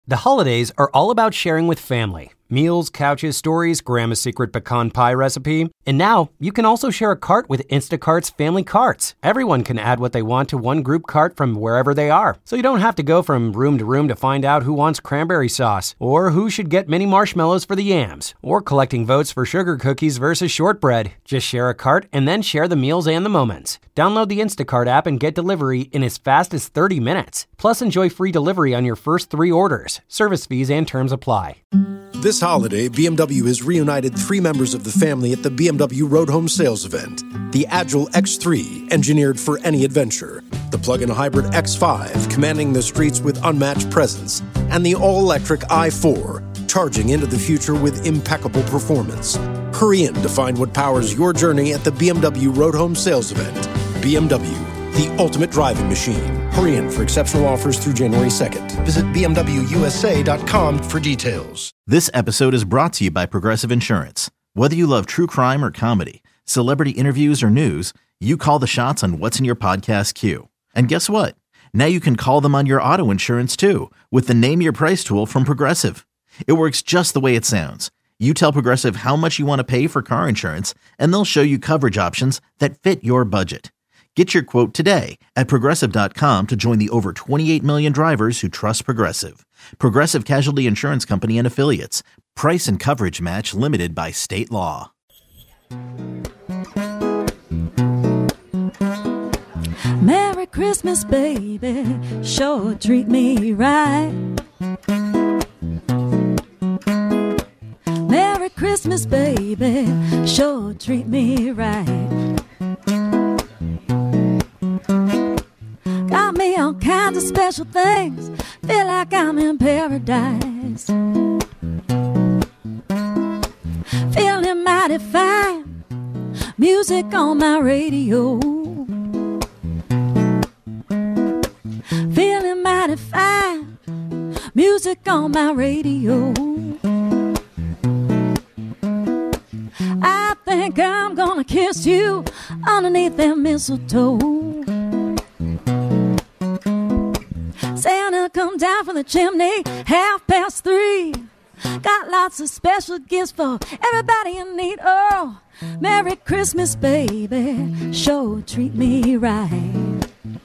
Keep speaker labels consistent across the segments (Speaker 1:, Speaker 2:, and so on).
Speaker 1: The holidays are all about sharing with family. Meals, couches, stories, Grandma's secret pecan pie recipe. And now, you can also share a cart with Instacart's Family Carts. Everyone can add what they want to one group cart from wherever they are. So you don't have to go from room to find out who wants cranberry sauce, or who should get mini marshmallows for the yams, or collecting votes for sugar cookies versus shortbread. Just share a cart and then share the meals and the moments. Download the Instacart app and get delivery in as fast as 30 minutes. Plus, enjoy free delivery on your first 3 orders. Service fees and terms apply.
Speaker 2: This holiday, BMW has reunited 3 members of the family at the BMW Road Home Sales Event. The Agile X3, engineered for any adventure. The plug-in hybrid X5, commanding the streets with unmatched presence. And the all-electric i4, charging into the future with impeccable performance. Hurry in to find what powers your journey at the BMW Road Home Sales Event. BMW, the ultimate driving machine. Hurry in for exceptional offers through January 2nd. Visit BMWUSA.com for details.
Speaker 3: This episode is brought to you by Progressive Insurance. Whether you love true crime or comedy, celebrity interviews or news, you call the shots on what's in your podcast queue. And guess what? Now you can call them on your auto insurance too with the Name Your Price tool from Progressive. It works just the way it sounds. You tell Progressive how much you want to pay for car insurance, and they'll show you coverage options that fit your budget. Get your quote today at Progressive.com to join the over 28 million drivers who trust Progressive. Progressive Casualty Insurance Company and Affiliates. Price and coverage match limited by state law.
Speaker 4: Merry Christmas, baby. Sure treat me right. Merry Christmas, baby. Sure treat me right. Got me all kinds of special things. Feel like I'm in paradise. Feeling mighty fine. Music on my radio. Feeling mighty fine. Music on my radio. I think I'm gonna kiss you underneath that mistletoe. Santa come down from the chimney 3:30. Got lots of special gifts for everybody in need. Oh, Merry Christmas, baby. Sure treat me right.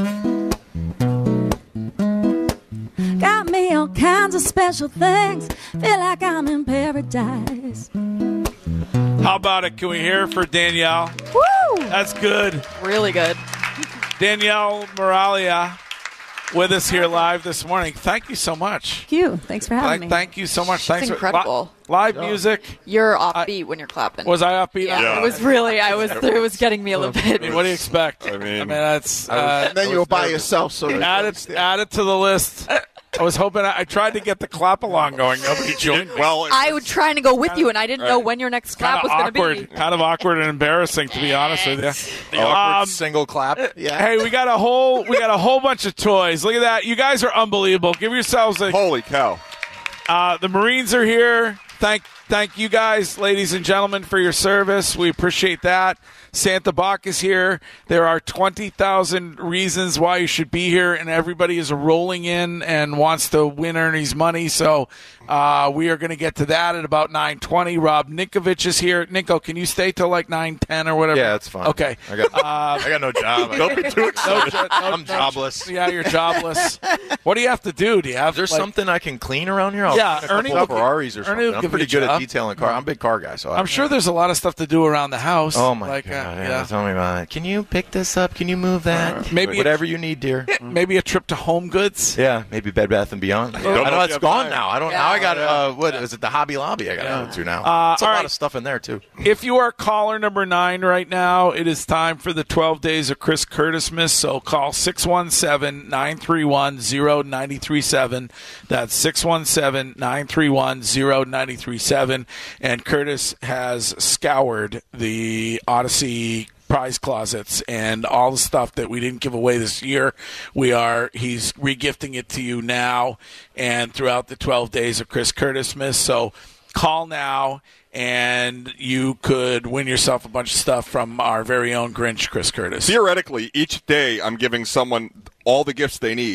Speaker 4: Got me all kinds of special things. Feel like I'm in paradise.
Speaker 5: How about it? Can we hear it for Danielle?
Speaker 6: Woo!
Speaker 5: That's good.
Speaker 6: Really good.
Speaker 5: Danielle Moralia with us here live this morning. Thank you so much.
Speaker 6: Thank you. Thanks for having me.
Speaker 5: Thank you so much.
Speaker 6: It's
Speaker 5: Thanks
Speaker 6: incredible.
Speaker 5: For live music.
Speaker 6: You're offbeat when you're clapping.
Speaker 5: Was I offbeat?
Speaker 6: Yeah. It was really. It was getting me a little bit.
Speaker 5: I mean, what do you expect?
Speaker 7: I mean
Speaker 5: that's.
Speaker 7: and then you were by yourself, so
Speaker 5: add it to the list. I was hoping. I tried to get the clap along going. Nobody joined me.
Speaker 7: Well,
Speaker 6: I was trying to go with you, and I didn't know when your next clap was going to be.
Speaker 5: Kind of awkward and embarrassing, to be honest with you.
Speaker 7: The awkward single clap.
Speaker 5: Yeah. Hey, we got a whole bunch of toys. Look at that. You guys are unbelievable. Give yourselves a
Speaker 7: holy cow.
Speaker 5: The Marines are here. Thank you guys, ladies and gentlemen, for your service. We appreciate that. Santa Bach is here. There are 20,000 reasons why you should be here, and everybody is rolling in and wants to win Ernie's money. So we are going to get to that at about 9:20. Rob Ninkovich is here. Ninko, can you stay till like 9:10 or whatever?
Speaker 7: Yeah, that's fine.
Speaker 5: Okay.
Speaker 7: I got no job. Don't be too excited. I'm jobless.
Speaker 5: Yeah, you're jobless. What do you have to do? Do you have?
Speaker 7: Is there something I can clean around here?
Speaker 5: Ernie
Speaker 7: will Ferraris or something. I'm pretty good at detailing cars. I'm a big car guy, so
Speaker 5: I'm sure there's a lot of stuff to do around the house.
Speaker 7: Oh my God! Tell me about it. Can you pick this up? Can you move that?
Speaker 5: Maybe
Speaker 7: whatever you need, dear.
Speaker 5: Maybe a trip to Home Goods.
Speaker 7: Yeah, maybe Bed Bath and Beyond. I know it's gone now. I don't. Now I got what is it? The Hobby Lobby. I got to go to now. It's a lot of stuff in there too.
Speaker 5: If you are caller number 9 right now, it is time for the 12 days of Chris Curtis-Miss. So call 617-931-0937. That's 617-931-0937. And Curtis has scoured the Odyssey prize closets and all the stuff that we didn't give away this year. He's regifting it to you now and throughout the 12 days of Chris Curtis-Miss. So call now and you could win yourself a bunch of stuff from our very own Grinch, Chris Curtis.
Speaker 8: Theoretically, each day I'm giving someone all the gifts they need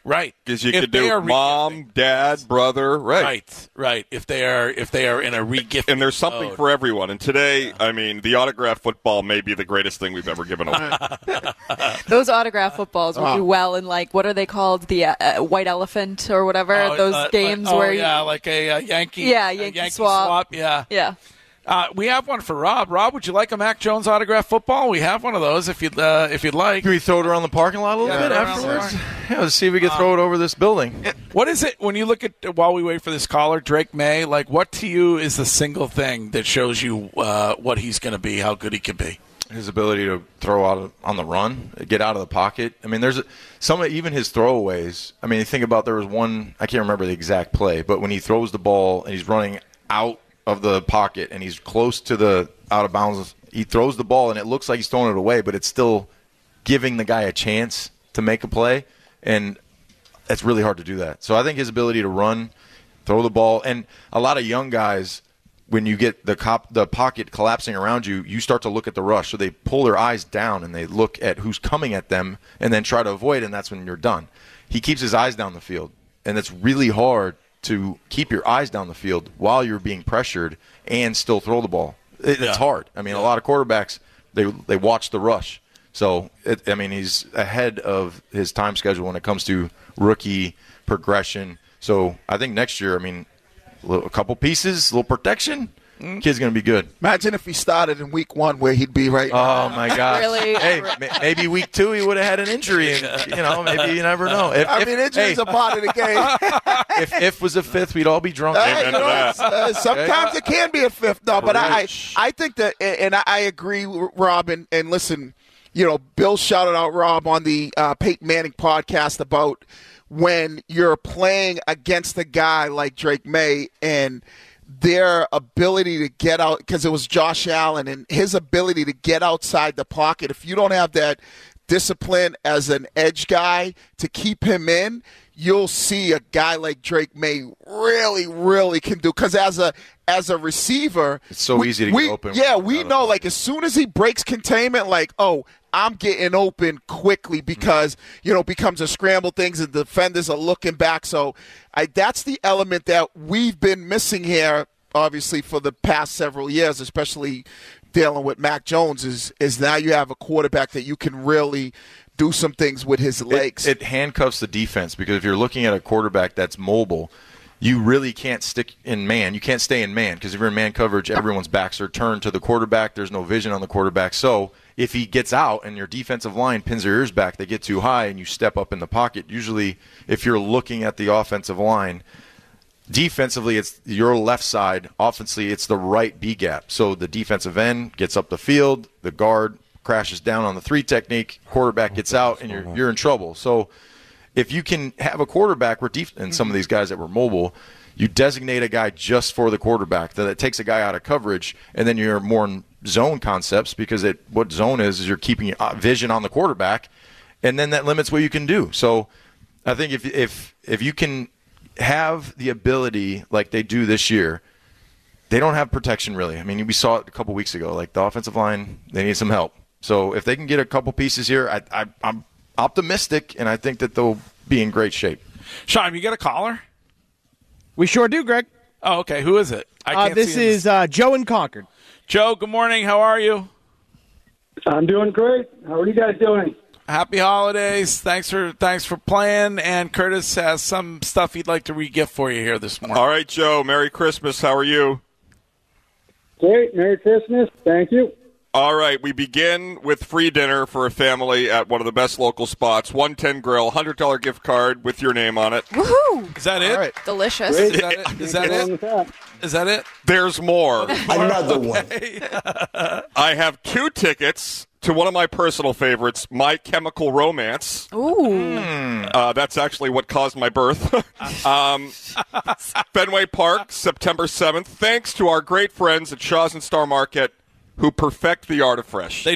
Speaker 5: Right.
Speaker 8: Because you could do mom, dad, brother. Right.
Speaker 5: Right. If they are in a re-gift.
Speaker 8: And there's something for everyone. And today, I mean, the autograph football may be the greatest thing we've ever given away.
Speaker 6: Those autograph footballs would do well in, like, what are they called? The White Elephant or whatever. Those games where
Speaker 5: like a Yankee.
Speaker 6: Yeah, Yankee swap.
Speaker 5: Yeah. We have one for Rob. Rob, would you like a Mac Jones autograph football? We have one of those if you'd like.
Speaker 7: Can we throw it around the parking lot a little bit afterwards? Yeah, let's see if we can throw it over this building.
Speaker 5: What is it when you look at, while we wait for this caller, Drake May, like what to you is the single thing that shows you what he's going to be, how good he can be?
Speaker 7: His ability to throw out on the run, get out of the pocket. I mean, there's even his throwaways. I mean, think about there was one, I can't remember the exact play, but when he throws the ball and he's running out of the pocket and he's close to the out of bounds, he throws the ball and it looks like he's throwing it away, but it's still giving the guy a chance to make a play, and it's really hard to do that. So I think his ability to run, throw the ball, and a lot of young guys, when you get the pocket collapsing around you, you start to look at the rush. So they pull their eyes down and they look at who's coming at them and then try to avoid, and that's when you're done. He keeps his eyes down the field, and it's really hard to keep your eyes down the field while you're being pressured and still throw the ball. It's hard. I mean, a lot of quarterbacks, they watch the rush. So, he's ahead of his time schedule when it comes to rookie progression. So I think next year, a couple pieces, a little protection, kid's going to be good.
Speaker 9: Imagine if he started in week 1 where he'd be right now.
Speaker 7: Oh, my God.
Speaker 6: Really?
Speaker 7: Hey, maybe week 2 he would have had an injury. And, maybe you never know.
Speaker 9: Injuries are part of the game.
Speaker 7: If was a fifth, we'd all be drunk.
Speaker 9: Sometimes it can be a fifth, though. But I think that, and I agree, Rob, and listen, Bill shouted out Rob on the Peyton Manning podcast about when you're playing against a guy like Drake May and their ability to get out, because it was Josh Allen and his ability to get outside the pocket. If you don't have that discipline as an edge guy to keep him in, you'll see a guy like Drake May really, really can do. Because as a receiver,
Speaker 7: it's so easy to get open.
Speaker 9: Yeah, we know, like, as soon as he breaks containment, like, I'm getting open quickly because, becomes a scramble things and the defenders are looking back. So that's the element that we've been missing here, obviously, for the past several years, especially dealing with Mac Jones, is now you have a quarterback that you can really do some things with his legs.
Speaker 7: It handcuffs the defense, because if you're looking at a quarterback that's mobile, you really can't stick in man. You can't stay in man, because if you're in man coverage, everyone's backs are turned to the quarterback. There's no vision on the quarterback. So if he gets out and your defensive line pins their ears back, they get too high and you step up in the pocket. Usually, if you're looking at the offensive line, defensively it's your left side. Offensively, it's the right B gap. So the defensive end gets up the field, the guard crashes down on the 3 technique, quarterback gets out, and you're in trouble. So if you can have a quarterback and some of these guys that were mobile, you designate a guy just for the quarterback. That takes a guy out of coverage, and then you're more in zone concepts, because what zone is you're keeping vision on the quarterback, and then that limits what you can do. So I think if you can have the ability like they do this year, they don't have protection really. We saw it a couple weeks ago. Like the offensive line, they need some help. So if they can get a couple pieces here, I'm optimistic, and I think that they'll be in great shape.
Speaker 5: Sean, you got a caller?
Speaker 10: We sure do, Greg.
Speaker 5: Oh, okay. Who is it?
Speaker 10: This is Joe in Concord.
Speaker 5: Joe, good morning. How are you?
Speaker 11: I'm doing great. How are you guys doing?
Speaker 5: Happy holidays. Thanks for playing. And Curtis has some stuff he'd like to re-gift for you here this morning.
Speaker 8: All right, Joe. Merry Christmas. How are you?
Speaker 11: Great. Merry Christmas. Thank you.
Speaker 8: All right, we begin with free dinner for a family at one of the best local spots, 110 Grill, $100 gift card with your name on it.
Speaker 6: Woohoo!
Speaker 5: Is that it?
Speaker 6: Right. Delicious.
Speaker 5: Is that it? Is that it?
Speaker 8: There's more.
Speaker 9: Another one.
Speaker 8: I have 2 tickets to one of my personal favorites, My Chemical Romance.
Speaker 6: Ooh.
Speaker 8: That's actually what caused my birth. Fenway Park, September 7th. Thanks to our great friends at Shaw's and Star Market, who perfect the art of fresh.
Speaker 5: They do.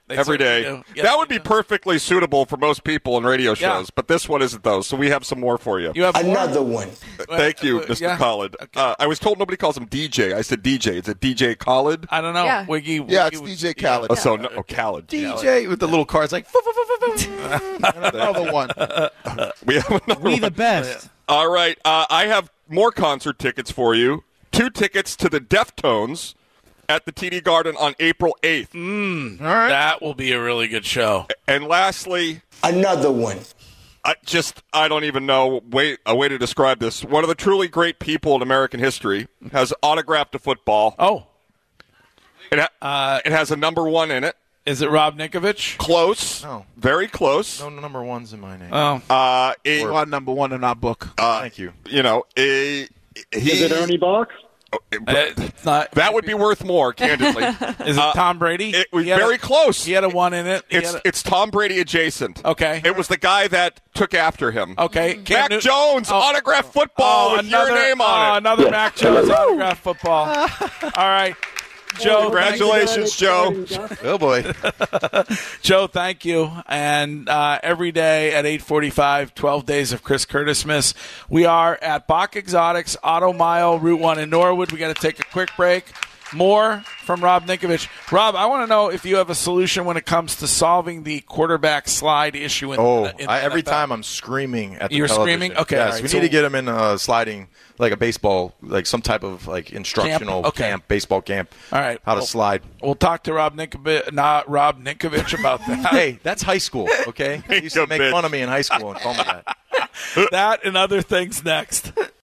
Speaker 8: every day.
Speaker 5: Yes,
Speaker 8: that would be perfectly suitable for most people in radio shows, but this one isn't those. So we have some more for you.
Speaker 5: You have
Speaker 12: another one.
Speaker 8: Thank you, Mr. Khalid.
Speaker 5: Okay.
Speaker 8: I was told nobody calls him DJ. I said DJ. Is it DJ Khalid?
Speaker 5: I don't know.
Speaker 6: Yeah.
Speaker 5: Wiggy,
Speaker 9: Yeah, it's DJ Khaled.
Speaker 8: Oh, so no, Khalid.
Speaker 7: DJ with the little cards like.
Speaker 9: Another one.
Speaker 8: We have another
Speaker 10: We
Speaker 8: one.
Speaker 10: the best.
Speaker 8: All right. I have more concert tickets for you. 2 tickets to the Deftones at the TD Garden on April 8th.
Speaker 9: All right.
Speaker 5: That will be a really good show.
Speaker 8: And lastly,
Speaker 12: Another one.
Speaker 8: I don't even know a way to describe this. One of the truly great people in American history has autographed a football.
Speaker 5: Oh.
Speaker 8: It has a number 1 in it.
Speaker 5: Is it Rob Ninkovich?
Speaker 8: Close.
Speaker 7: No.
Speaker 8: Very close.
Speaker 7: No number 1's in my name.
Speaker 5: Oh.
Speaker 9: On number 1 in our book.
Speaker 7: Thank you.
Speaker 8: You know,
Speaker 11: Is it Ernie Bach?
Speaker 5: It's not.
Speaker 8: that would be worth more, candidly.
Speaker 5: Is it Tom Brady?
Speaker 8: It was very close.
Speaker 5: He had a 1 in it.
Speaker 8: It's Tom Brady adjacent.
Speaker 5: Okay.
Speaker 8: It was the guy that took after him.
Speaker 5: Okay.
Speaker 8: Mac Jones, autographed football with your name on it.
Speaker 5: Another Mac Jones autographed football. All right. Joe,
Speaker 8: congratulations, Joe.
Speaker 7: Oh, boy.
Speaker 5: Joe, thank you. And every day at 8:45, 12 days of Chris Curtismas. We are at Bach Exotics, Auto Mile, Route 1 in Norwood. We got to take a quick break. More from Rob Ninkovich. Rob, I want to know if you have a solution when it comes to solving the quarterback slide issue in
Speaker 7: Every time I'm screaming at the
Speaker 5: You're
Speaker 7: television.
Speaker 5: screaming? Okay.
Speaker 7: Yes,
Speaker 5: all right.
Speaker 7: we
Speaker 5: So-
Speaker 7: need to get him in sliding, like a baseball, like some type of like instructional
Speaker 5: Camp? Okay.
Speaker 7: camp, baseball camp.
Speaker 5: All right.
Speaker 7: How to slide.
Speaker 5: We'll talk to Rob Ninkovich about that.
Speaker 7: Hey, that's high school, okay? He used to make fun of me in high school and call me that.
Speaker 5: That and other things next.